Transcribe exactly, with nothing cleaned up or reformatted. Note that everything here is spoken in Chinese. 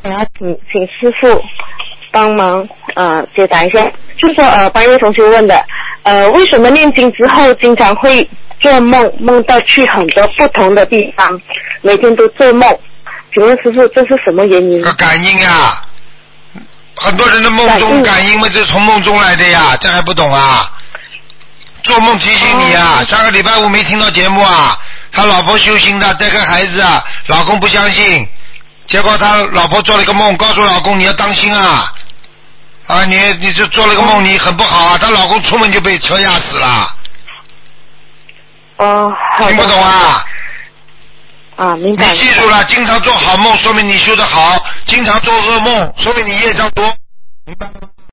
想要请请师傅帮忙呃解答一下，就说呃帮一位同学问的，呃为什么念经之后经常会做梦，梦到去很多不同的地方，每天都做梦？请问师傅这是什么原因？ 个感应啊，很多人的梦中感应嘛，这是从梦中来的呀，这还不懂啊？做梦提醒你啊，哦、上个礼拜五没听到节目啊，他老婆修心的带个孩子啊，老公不相信，结果他老婆做了个梦，告诉老公你要当心啊，啊你你这做了个梦，你很不好啊，她老公出门就被车压死了。 哦， 听不懂啊？ 啊，明白。 你记住了，经常做好梦，说明你修得好；经常做噩梦，说明你业障多。明白吗？